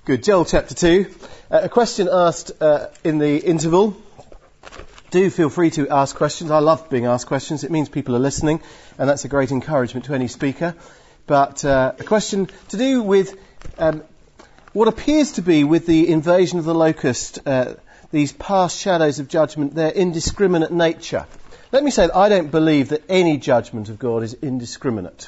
Good. Joel chapter 2. A question asked in the interval. Do feel free to ask questions. I love being asked questions. It means people are listening, and that's a great encouragement to any speaker. But a question to do with what appears to be with the invasion of the locust, these past shadows of judgment, their indiscriminate nature. Let me say that I don't believe that any judgment of God is indiscriminate.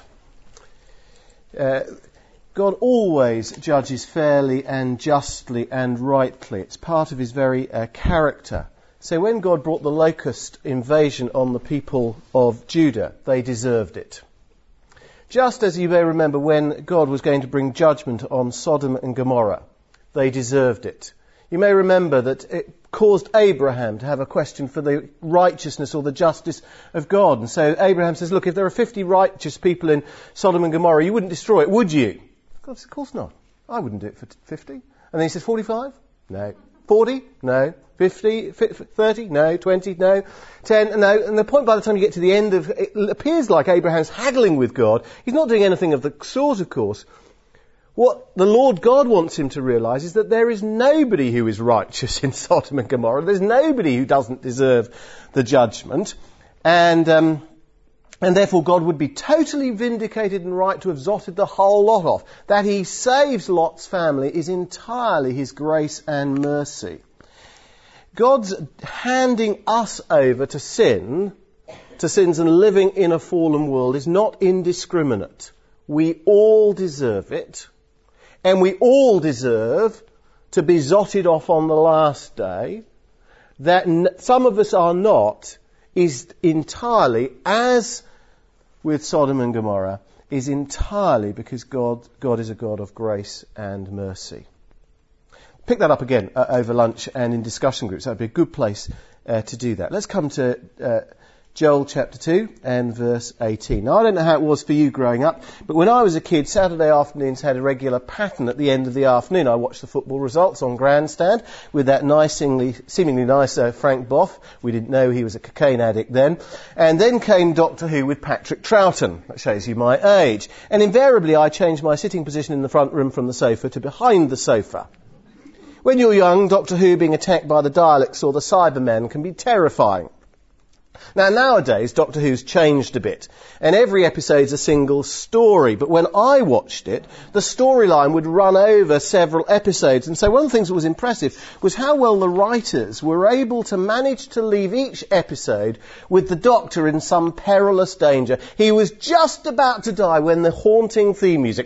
God always judges fairly and justly and rightly. It's part of his very character. So when God brought the locust invasion on the people of Judah, they deserved it. Just as you may remember when God was going to bring judgment on Sodom and Gomorrah, they deserved it. You may remember that it caused Abraham to have a question for the righteousness or the justice of God. And so Abraham says, look, if there are 50 righteous people in Sodom and Gomorrah, you wouldn't destroy it, would you? God says, of course not. I wouldn't do it for 50. And then he says, 45? No. 40? No. 50? 30? No. 20? No. 10? No. And the point by the time you get to the end of it appears like Abraham's haggling with God. He's not doing anything of the sort, of course. What the Lord God wants him to realise is that there is nobody who is righteous in Sodom and Gomorrah. There's nobody who doesn't deserve the judgment. And therefore God would be totally vindicated and right to have zotted the whole lot off. That he saves Lot's family is entirely his grace and mercy. God's handing us over to sins and living in a fallen world is not indiscriminate. We all deserve it. And we all deserve to be zotted off on the last day. That some of us are not is entirely, as with Sodom and Gomorrah, is entirely because God is a God of grace and mercy. Pick that up again over lunch and in discussion groups. That would be a good place to do that. Let's come to Joel chapter 2 and verse 18. Now, I don't know how it was for you growing up, but when I was a kid, Saturday afternoons had a regular pattern at the end of the afternoon. I watched the football results on Grandstand with that seemingly nice Frank Boff. We didn't know he was a cocaine addict then. And then came Doctor Who with Patrick Troughton. That shows you my age. And invariably I changed my sitting position in the front room from the sofa to behind the sofa. When you're young, Doctor Who being attacked by the Daleks or the Cybermen can be terrifying. Now, nowadays, Doctor Who's changed a bit, and every episode's a single story. But when I watched it, the storyline would run over several episodes. And so one of the things that was impressive was how well the writers were able to manage to leave each episode with the Doctor in some perilous danger. He was just about to die when the haunting theme music...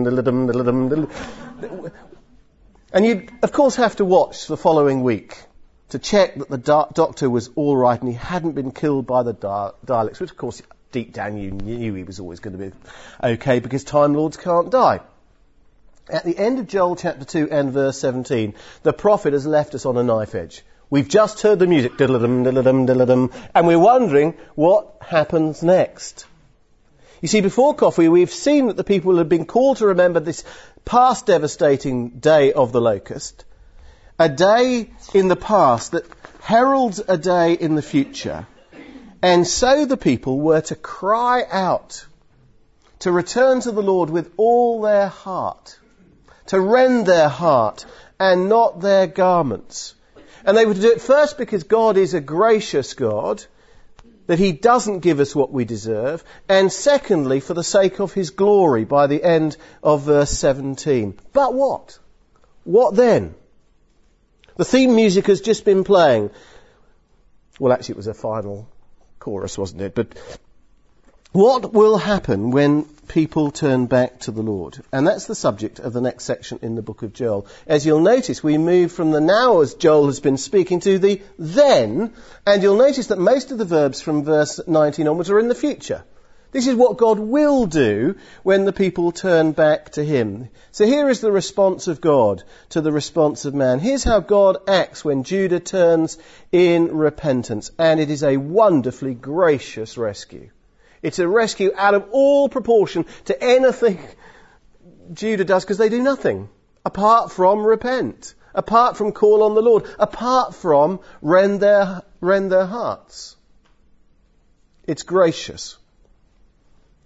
And you'd, of course, have to watch the following week to check that the Doctor was all right and he hadn't been killed by the Daleks, which, of course, deep down you knew he was always going to be okay because Time Lords can't die. At the end of Joel chapter 2 and verse 17, the prophet has left us on a knife edge. We've just heard the music, diddle-dum, diddle-dum, diddle-dum, and we're wondering what happens next. You see, before coffee, we've seen that the people have been called to remember this past devastating day of the locust, a day in the past that heralds a day in the future. And so the people were to cry out, to return to the Lord with all their heart, to rend their heart and not their garments. And they were to do it first because God is a gracious God, that he doesn't give us what we deserve, and secondly, for the sake of his glory, by the end of verse 17. But what? What then? The theme music has just been playing. Well, actually, it was a final chorus, wasn't it? But what will happen when people turn back to the Lord? And that's the subject of the next section in the book of Joel. As you'll notice, we move from the now, as Joel has been speaking, to the then, and you'll notice that most of the verbs from verse 19 onwards are in the future. This is what God will do when the people turn back to him. So here is the response of God to the response of man. Here's how God acts when Judah turns in repentance. And it is a wonderfully gracious rescue. It's a rescue out of all proportion to anything Judah does, because they do nothing apart from repent, apart from call on the Lord, apart from rend their hearts. It's gracious.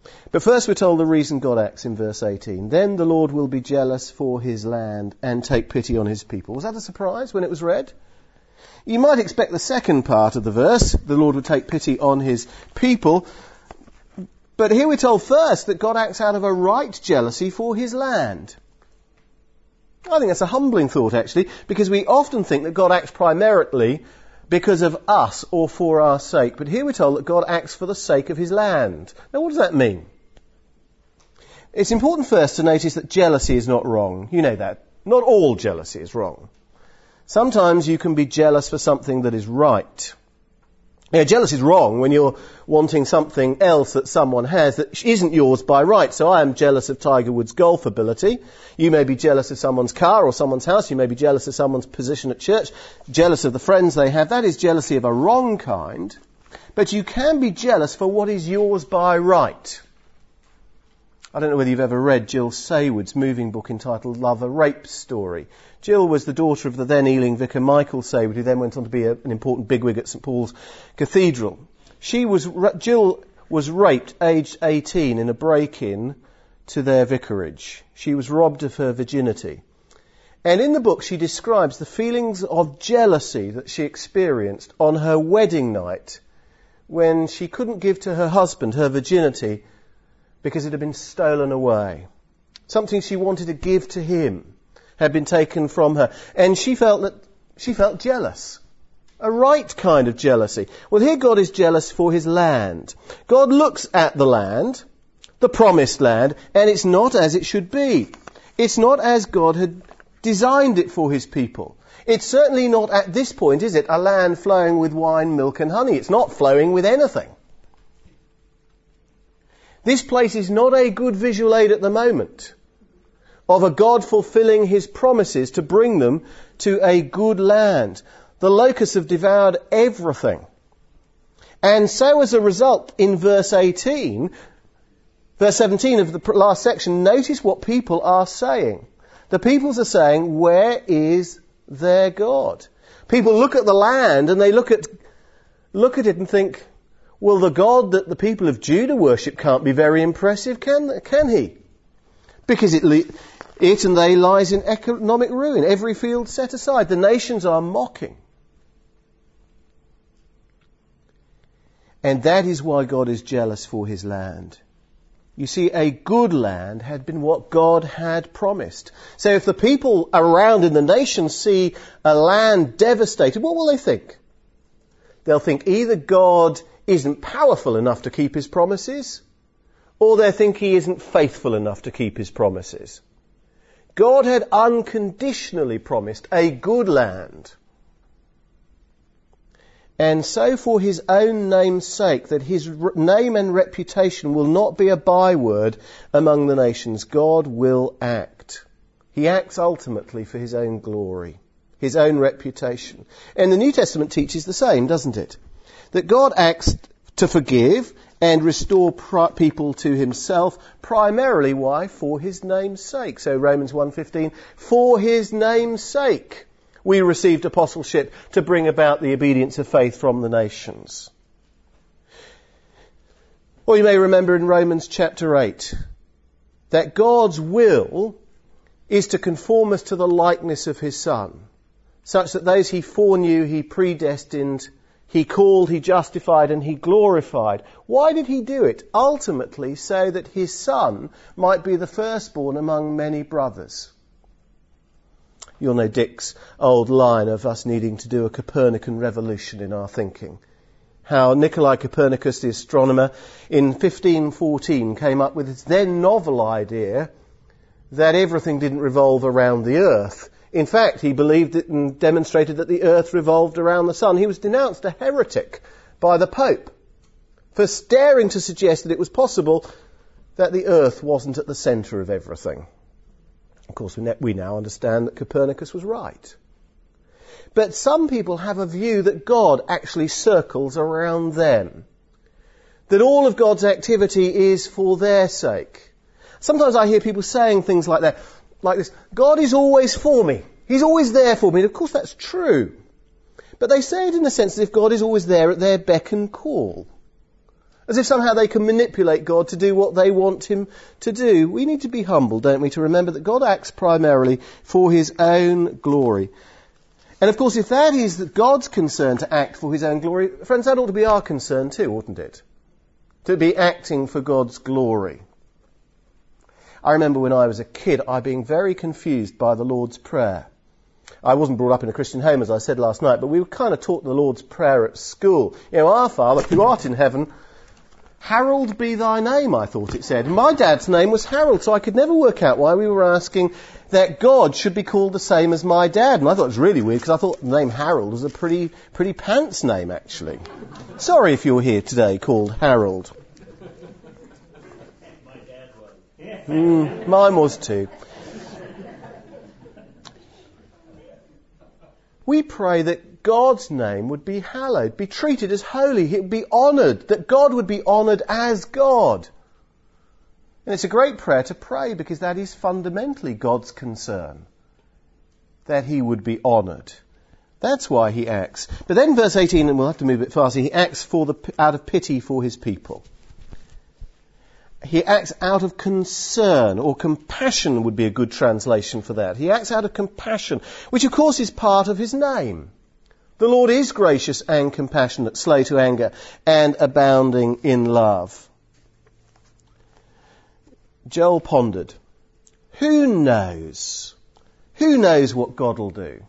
But first we're told the reason God acts in verse 18. Then the Lord will be jealous for his land and take pity on his people. Was that a surprise when it was read? You might expect the second part of the verse, the Lord would take pity on his people. But here we're told first that God acts out of a right jealousy for his land. I think that's a humbling thought, actually, because we often think that God acts primarily because of us or for our sake. But here we're told that God acts for the sake of his land. Now, what does that mean? It's important first to notice that jealousy is not wrong. You know that. Not all jealousy is wrong. Sometimes you can be jealous for something that is right. Jealousy is wrong when you're wanting something else that someone has that isn't yours by right. So I am jealous of Tiger Woods' golf ability. You may be jealous of someone's car or someone's house. You may be jealous of someone's position at church, jealous of the friends they have. That is jealousy of a wrong kind. But you can be jealous for what is yours by right. I don't know whether you've ever read Jill Saywood's moving book entitled Love, a Rape Story. Jill was the daughter of the then Ealing vicar Michael Saywood, who then went on to be an important bigwig at St Paul's Cathedral. Jill was raped aged 18 in a break-in to their vicarage. She was robbed of her virginity. And in the book she describes the feelings of jealousy that she experienced on her wedding night when she couldn't give to her husband her virginity because it had been stolen away. Something she wanted to give to him had been taken from her. And she felt jealous. A right kind of jealousy. Well, here God is jealous for his land. God looks at the land, the promised land, and it's not as it should be. It's not as God had designed it for his people. It's certainly not at this point, is it, a land flowing with wine, milk and honey. It's not flowing with anything. This place is not a good visual aid at the moment of a God fulfilling his promises to bring them to a good land. The locusts have devoured everything. And so as a result, in verse 17 of the last section, notice what people are saying. The peoples are saying, where is their God? People look at the land and they look at it and think, well, the God that the people of Judah worship can't be very impressive, can he? Because it and they lies in economic ruin, every field set aside. The nations are mocking. And that is why God is jealous for his land. You see, a good land had been what God had promised. So if the people around in the nation see a land devastated, what will they think? They'll think either God isn't powerful enough to keep his promises, or they think he isn't faithful enough to keep his promises. God had unconditionally promised a good land. And so for his own name's sake, that his name and reputation will not be a byword among the nations, God will act. He acts ultimately for his own glory, his own reputation. And the New Testament teaches the same, doesn't it? That God acts to forgive and restore people to himself, primarily, why? For his name's sake. So Romans 1:15, for his name's sake, we received apostleship to bring about the obedience of faith from the nations. Or you may remember in Romans chapter 8, that God's will is to conform us to the likeness of his Son, such that those he foreknew, he predestined, he called, he justified, and he glorified. Why did he do it? Ultimately, so that his Son might be the firstborn among many brothers. You'll know Dick's old line of us needing to do a Copernican revolution in our thinking. How Nikolai Copernicus, the astronomer, in 1514 came up with his then novel idea that everything didn't revolve around the Earth. In fact, he believed it and demonstrated that the earth revolved around the sun. He was denounced a heretic by the Pope for daring to suggest that it was possible that the earth wasn't at the centre of everything. Of course, we now understand that Copernicus was right. But some people have a view that God actually circles around them. That all of God's activity is for their sake. Sometimes I hear people saying things like that. Like this, God is always for me. He's always there for me. And of course that's true. But they say it in the sense that if God is always there at their beck and call. as if somehow they can manipulate God to do what they want him to do. We need to be humble, don't we, to remember that God acts primarily for his own glory. And of course, if that is God's concern to act for his own glory, friends, that ought to be our concern too, oughtn't it? To be acting for God's glory. I remember when I was a kid, I being very confused by the Lord's Prayer. I wasn't brought up in a Christian home, as I said last night, but we were kind of taught the Lord's Prayer at school. You know, Our Father, who art in heaven, hallowed be thy name, I thought it said. And my dad's name was Harold, so I could never work out why we were asking that God should be called the same as my dad. And I thought it was really weird, because I thought the name Harold was a pretty pants name, actually. Sorry if you're here today called Harold. My dad was. Mine was too. We pray that God's name would be hallowed, be treated as holy, it would be honoured, that God would be honoured as God. And it's a great prayer to pray because that is fundamentally God's concern, that he would be honoured. That's why he acts. But then verse 18, and we'll have to move a bit faster, he acts out of pity for his people. He acts out of concern, or compassion would be a good translation for that. He acts out of compassion, which of course is part of his name. The Lord is gracious and compassionate, slow to anger, and abounding in love. Joel pondered, who knows? Who knows what God will do?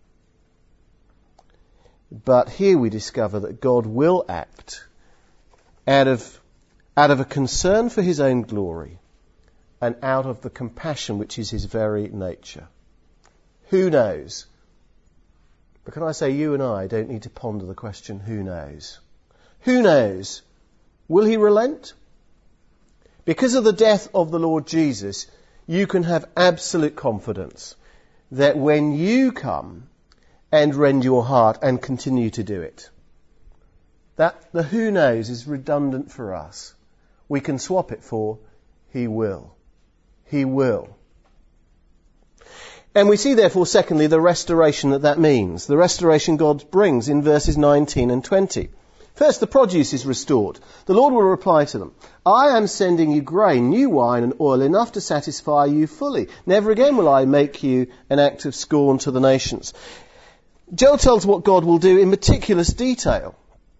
But here we discover that God will act out of a concern for his own glory and out of the compassion which is his very nature. Who knows? But can I say, you and I don't need to ponder the question, who knows? Who knows? Will he relent? Because of the death of the Lord Jesus, you can have absolute confidence that when you come and rend your heart and continue to do it, that the who knows is redundant for us. We can swap it for he will. He will. And we see, therefore, secondly, the restoration that means. The restoration God brings in verses 19 and 20. First, the produce is restored. The Lord will reply to them, I am sending you grain, new wine and oil, enough to satisfy you fully. Never again will I make you an act of scorn to the nations. Joel tells what God will do in meticulous detail.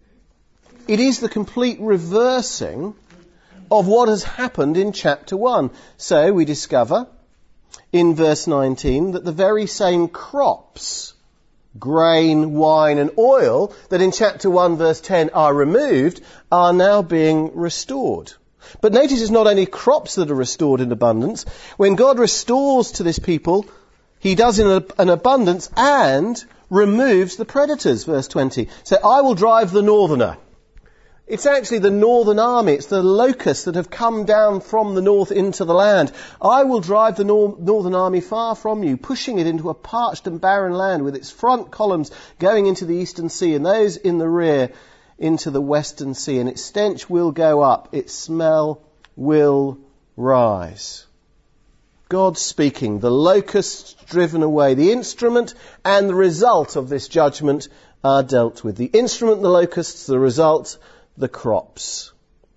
It is the complete reversing of what has happened in chapter 1. So we discover in verse 19 that the very same crops, grain, wine and oil, that in chapter 1 verse 10 are removed, are now being restored. But notice it's not only crops that are restored in abundance. When God restores to this people, he does in an abundance and removes the predators, verse 20. So I will drive the northerner. It's actually the northern army, it's the locusts that have come down from the north into the land. I will drive the northern army far from you, pushing it into a parched and barren land with its front columns going into the eastern sea and those in the rear into the western sea. And its stench will go up, its smell will rise. God speaking, the locusts driven away. The instrument and the result of this judgment are dealt with. The instrument, the locusts, the result, the crops.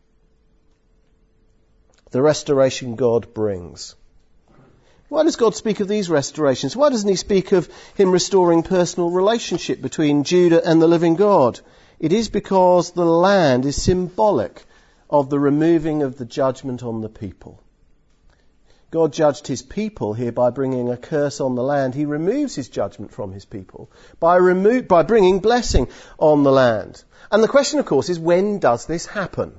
The restoration God brings. Why does God speak of these restorations? Why doesn't he speak of him restoring personal relationship between Judah and the living God? It is because the land is symbolic of the removing of the judgment on the people. God judged his people here by bringing a curse on the land. He removes his judgment from his people by bringing blessing on the land. And the question, of course, is when does this happen?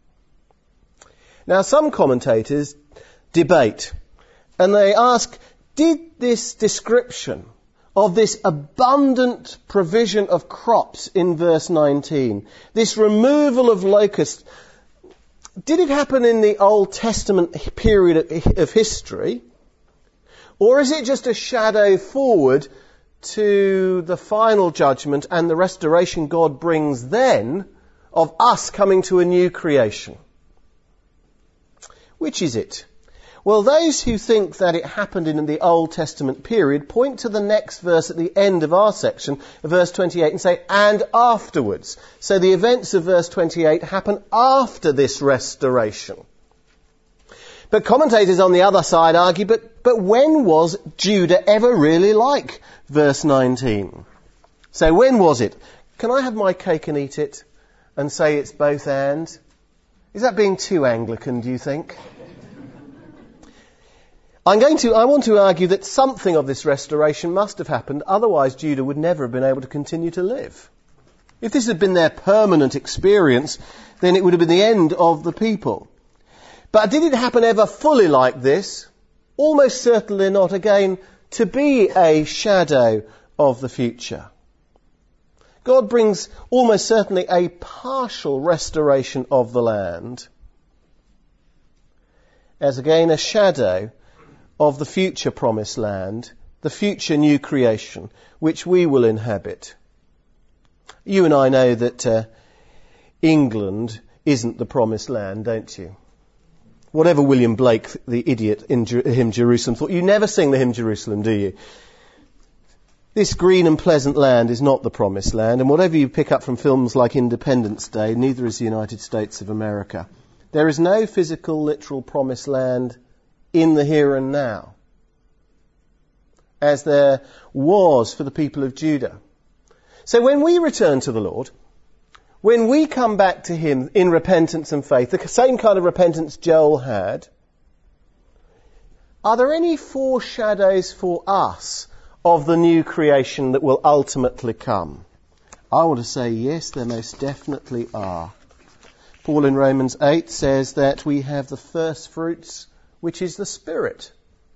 Now, some commentators debate, and they ask, did this description of this abundant provision of crops in verse 19, this removal of locusts, did it happen in the Old Testament period of history? Or is it just a shadow forward to the final judgment and the restoration God brings then of us coming to a new creation? Which is it? Well, those who think that it happened in the Old Testament period point to the next verse at the end of our section, verse 28, and say, and afterwards. So the events of verse 28 happen after this restoration. But commentators on the other side argue, but when was Judah ever really like verse 19? So when was it? Can I have my cake and eat it and say it's both and? Is that being too Anglican, do you think? I want to argue that something of this restoration must have happened, otherwise Judah would never have been able to continue to live. If this had been their permanent experience, then it would have been the end of the people. But did it happen ever fully like this? Almost certainly not. Again, to be a shadow of the future. God brings almost certainly a partial restoration of the land, as again a shadow of the future promised land, the future new creation, which we will inhabit. You and I know that England isn't the promised land, don't you? Whatever William Blake, the idiot in Hymn Jerusalem, thought, you never sing the Hymn Jerusalem, do you? This green and pleasant land is not the promised land, and whatever you pick up from films like Independence Day, neither is the United States of America. There is no physical, literal promised land in the here and now, as there was for the people of Judah. So when we return to the Lord, when we come back to Him in repentance and faith, the same kind of repentance Joel had, are there any foreshadows for us of the new creation that will ultimately come? I want to say yes, there most definitely are. Paul in Romans 8 says that we have the first fruits, which is the Spirit,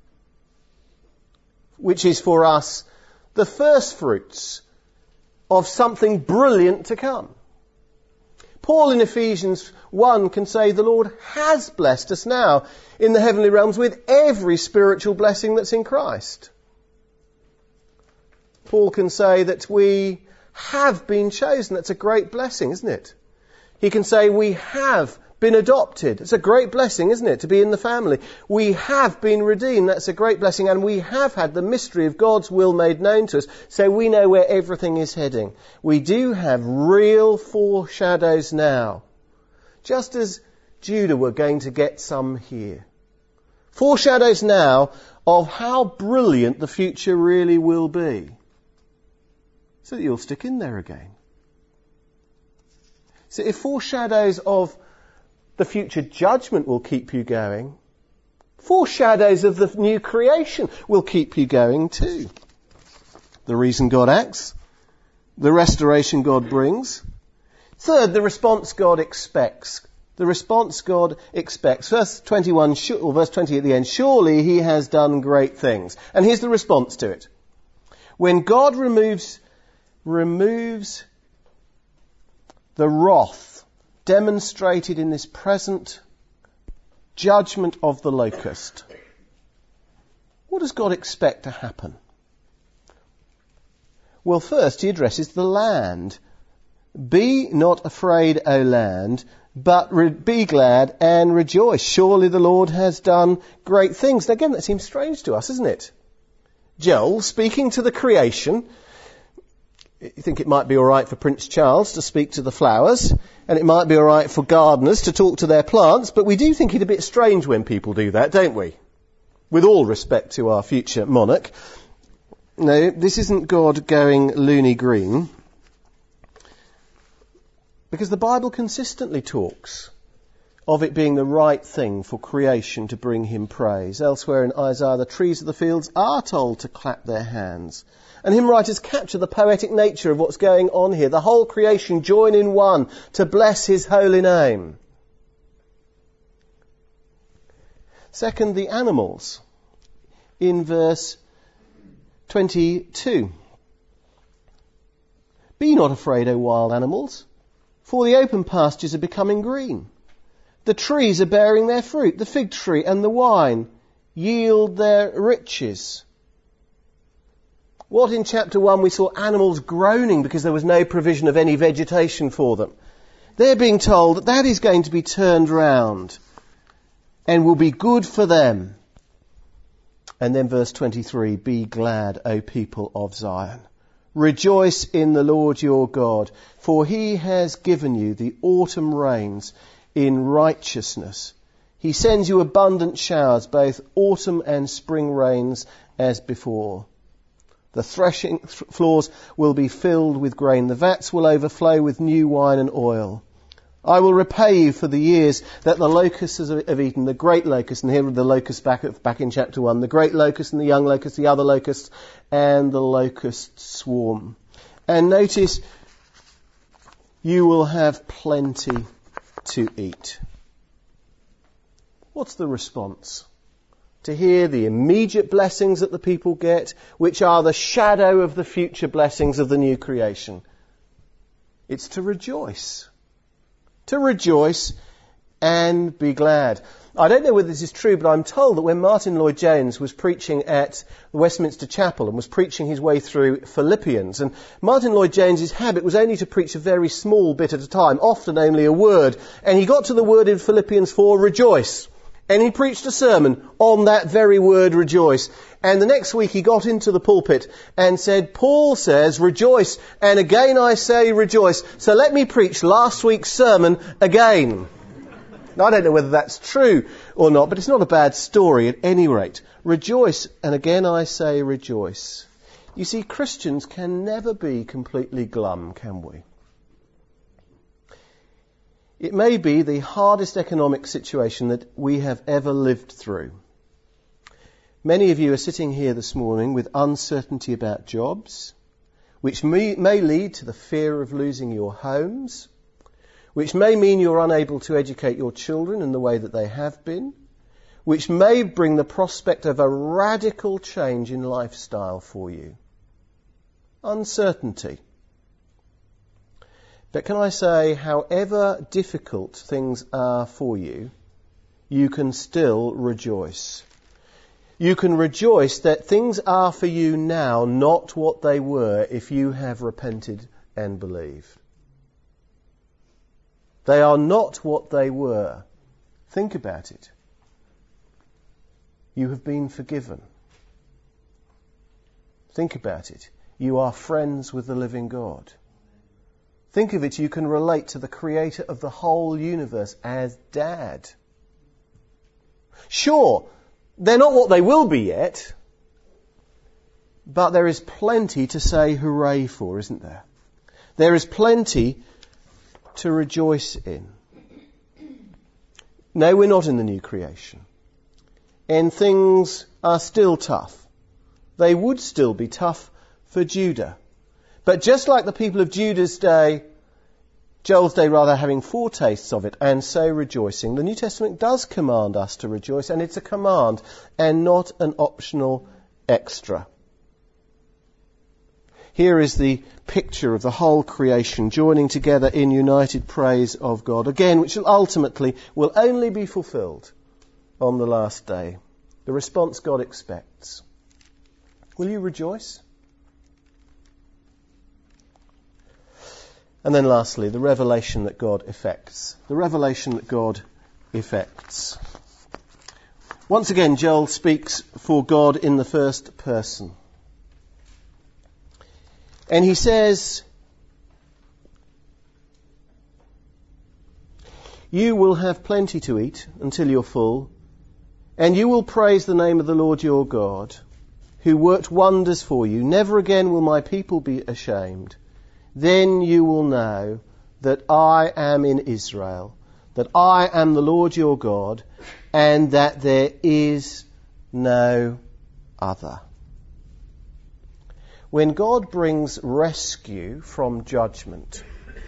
which is for us the first fruits of something brilliant to come. Paul in Ephesians 1 can say the Lord has blessed us now in the heavenly realms with every spiritual blessing that's in Christ. Paul can say that we have been chosen. That's a great blessing, isn't it? He can say we have been adopted. It's a great blessing, isn't it, to be in the family. We have been redeemed. That's a great blessing. And we have had the mystery of God's will made known to us, so we know where everything is heading. We do have real foreshadows now, just as Judah were going to get some here. Foreshadows now of how brilliant the future really will be, so that you'll stick in there again. So if foreshadows of the future judgment will keep you going, foreshadows of the new creation will keep you going too. The reason God acts, the restoration God brings. Third, the response God expects. The response God expects. Verse 21, or verse 20 at the end, surely He has done great things. And here's the response to it. When God removes the wrath demonstrated in this present judgment of the locust, what does God expect to happen? Well, first He addresses the land. Be not afraid, O land, but be glad and rejoice. Surely the Lord has done great things. Now again, that seems strange to us, isn't it? Joel, speaking to the creation, you think it might be all right for Prince Charles to speak to the flowers, and it might be all right for gardeners to talk to their plants, but we do think it a bit strange when people do that, don't we? With all respect to our future monarch. No, this isn't God going loony green, because the Bible consistently talks of it being the right thing for creation to bring Him praise. Elsewhere in Isaiah, the trees of the fields are told to clap their hands. And hymn writers capture the poetic nature of what's going on here. The whole creation join in one to bless His holy name. Second, the animals. In verse 22. Be not afraid, O wild animals, for the open pastures are becoming green. The trees are bearing their fruit. The fig tree and the wine yield their riches. What in chapter 1 we saw animals groaning because there was no provision of any vegetation for them. They're being told that is going to be turned round and will be good for them And then verse 23, be glad, O people of Zion. Rejoice in the Lord your God, for he has given you the autumn rains in righteousness. He sends you abundant showers, both autumn and spring rains as before. The threshing floors will be filled with grain. The vats will overflow with new wine and oil. I will repay you for the years that the locusts have eaten, the great locust, and here are the locusts back in chapter 1, the great locust and the young locust, the other locusts, and the locust swarm. And notice, you will have plenty to eat. What's the response? To hear the immediate blessings that the people get, which are the shadow of the future blessings of the new creation. It's to rejoice. To rejoice and be glad. I don't know whether this is true, but I'm told that when Martin Lloyd-Jones was preaching at Westminster Chapel and was preaching his way through Philippians, and Martin Lloyd-Jones's habit was only to preach a very small bit at a time, often only a word, and he got to the word in Philippians 4, rejoice. And he preached a sermon on that very word, rejoice. And the next week he got into the pulpit and said, Paul says, rejoice, and again I say rejoice. So let me preach last week's sermon again. Now, I don't know whether that's true or not, but it's not a bad story at any rate. Rejoice, and again I say rejoice. You see, Christians can never be completely glum, can we? It may be the hardest economic situation that we have ever lived through. Many of you are sitting here this morning with uncertainty about jobs, which may lead to the fear of losing your homes, which may mean you're unable to educate your children in the way that they have been, which may bring the prospect of a radical change in lifestyle for you. Uncertainty. But can I say, however difficult things are for you, you can still rejoice. You can rejoice that things are for you now not what they were if you have repented and believed. They are not what they were. Think about it. You have been forgiven. Think about it. You are friends with the living God. Think of it, you can relate to the creator of the whole universe as Dad. Sure, they're not what they will be yet, but there is plenty to say hooray for, isn't there? There is plenty to rejoice in. No, we're not in the new creation. And things are still tough. They would still be tough for Judah. But just like the people of Judah's day, Joel's day rather, having foretastes of it and so rejoicing, the New Testament does command us to rejoice, and it's a command and not an optional extra. Here is the picture of the whole creation joining together in united praise of God, again, which ultimately will only be fulfilled on the last day. The response God expects. Will you rejoice? And then lastly, the revelation that God effects. The revelation that God effects. Once again, Joel speaks for God in the first person. And he says, you will have plenty to eat until you're full, and you will praise the name of the Lord your God, who worked wonders for you. Never again will my people be ashamed. Then you will know that I am in Israel, that I am the Lord your God, and that there is no other. When God brings rescue from judgment,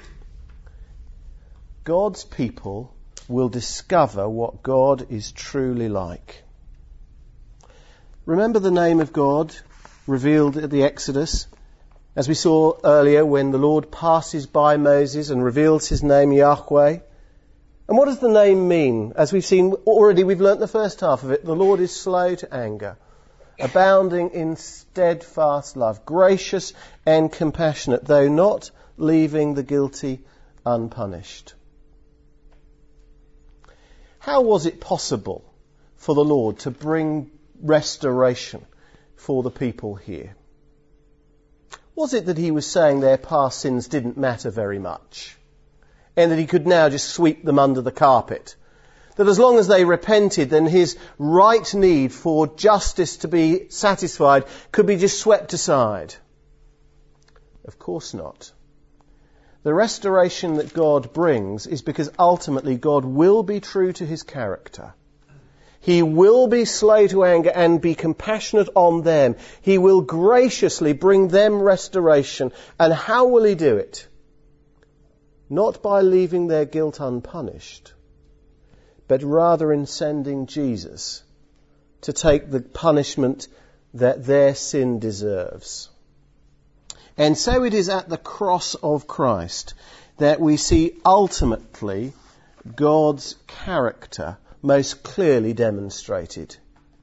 God's people will discover what God is truly like. Remember the name of God revealed at the Exodus? As we saw earlier, when the Lord passes by Moses and reveals his name, Yahweh. And what does the name mean? As we've seen already, we've learnt the first half of it. The Lord is slow to anger, abounding in steadfast love, gracious and compassionate, though not leaving the guilty unpunished. How was it possible for the Lord to bring restoration for the people here? Was it that he was saying their past sins didn't matter very much, and that he could now just sweep them under the carpet? That as long as they repented, then his right need for justice to be satisfied could be just swept aside? Of course not. The restoration that God brings is because ultimately God will be true to his character. He will be slow to anger and be compassionate on them. He will graciously bring them restoration. And how will he do it? Not by leaving their guilt unpunished, but rather in sending Jesus to take the punishment that their sin deserves. And so it is at the cross of Christ that we see ultimately God's character most clearly demonstrated.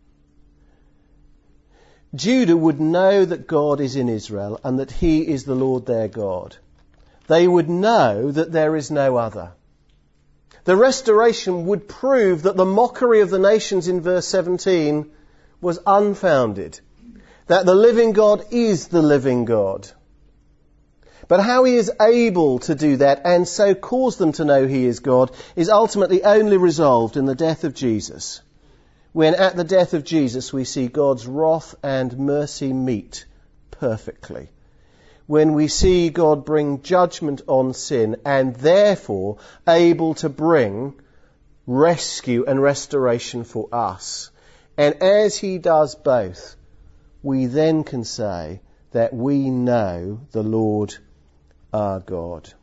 Judah would know that God is in Israel and that he is the Lord their God. They would know that there is no other. The restoration would prove that the mockery of the nations in verse 17 was unfounded, that the living God is the living God. But how he is able to do that and so cause them to know he is God is ultimately only resolved in the death of Jesus. When at the death of Jesus we see God's wrath and mercy meet perfectly. When we see God bring judgment on sin and therefore able to bring rescue and restoration for us. And as he does both, we then can say that we know the Lord our God.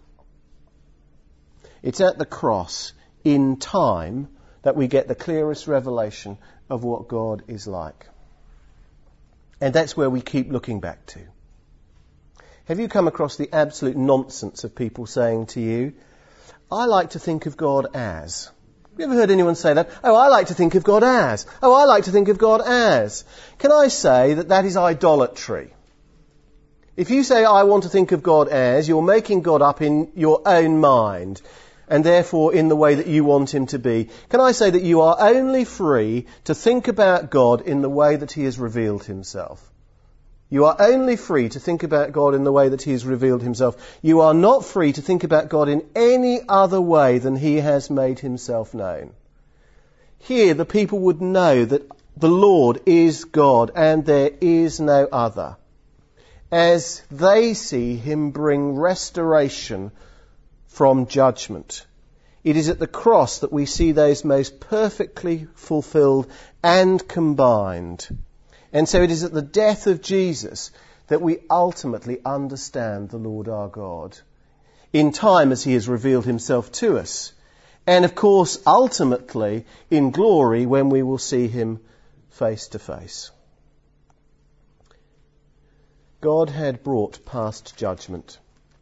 It's at the cross, in time, that we get the clearest revelation of what God is like. And that's where we keep looking back to. Have you come across the absolute nonsense of people saying to you, I like to think of God as? Have you ever heard anyone say that? Oh, I like to think of God as. Oh, I like to think of God as. Can I say that that is idolatry? If you say, I want to think of God as, you're making God up in your own mind, and therefore in the way that you want him to be. Can I say that you are only free to think about God in the way that he has revealed himself? You are only free to think about God in the way that he has revealed himself. You are not free to think about God in any other way than he has made himself known. Here the people would know that the Lord is God and there is no other, as they see him bring restoration from judgment. It is at the cross that we see those most perfectly fulfilled and combined. And so it is at the death of Jesus that we ultimately understand the Lord our God, in time as he has revealed himself to us. And of course, ultimately, in glory when we will see him face to face. God had brought past judgment.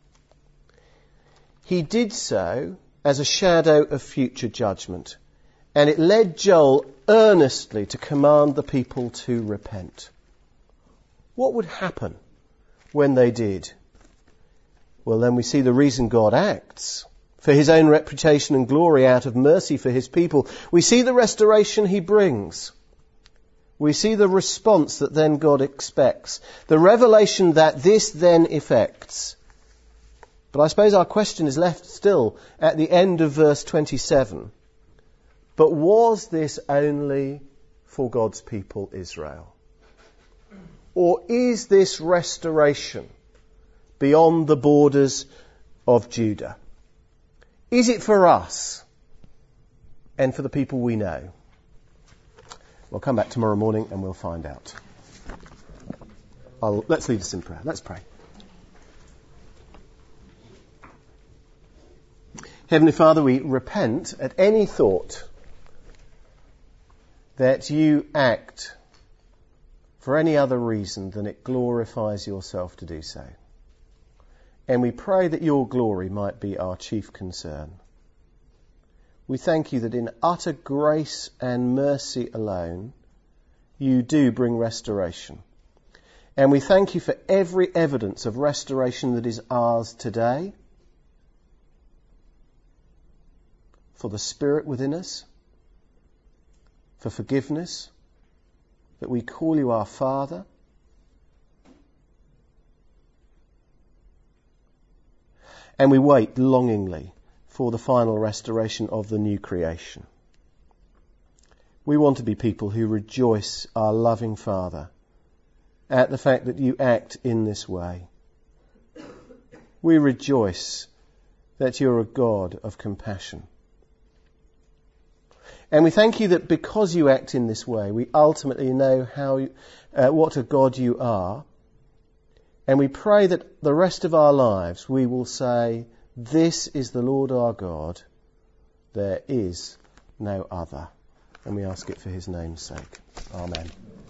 He did so as a shadow of future judgment, and it led Joel earnestly to command the people to repent. What would happen when they did? Well, then we see the reason God acts. For his own reputation and glory, out of mercy for his people. We see the restoration he brings. We see the response that then God expects. The revelation that this then effects. But I suppose our question is left still at the end of verse 27. But was this only for God's people Israel? Or is this restoration beyond the borders of Judah? Is it for us and for the people we know? We'll come back tomorrow morning and we'll find out. Let's lead us in prayer. Let's pray. Heavenly Father, we repent at any thought that you act for any other reason than it glorifies yourself to do so. And we pray that your glory might be our chief concern. We thank you that in utter grace and mercy alone, you do bring restoration. And we thank you for every evidence of restoration that is ours today, for the Spirit within us, for forgiveness, that we call you our Father. And we wait longingly for the final restoration of the new creation. We want to be people who rejoice, our loving Father, at the fact that you act in this way. We rejoice that you're a God of compassion. And we thank you that because you act in this way, we ultimately know what a God you are. And we pray that the rest of our lives we will say, this is the Lord our God, there is no other. And we ask it for his name's sake. Amen.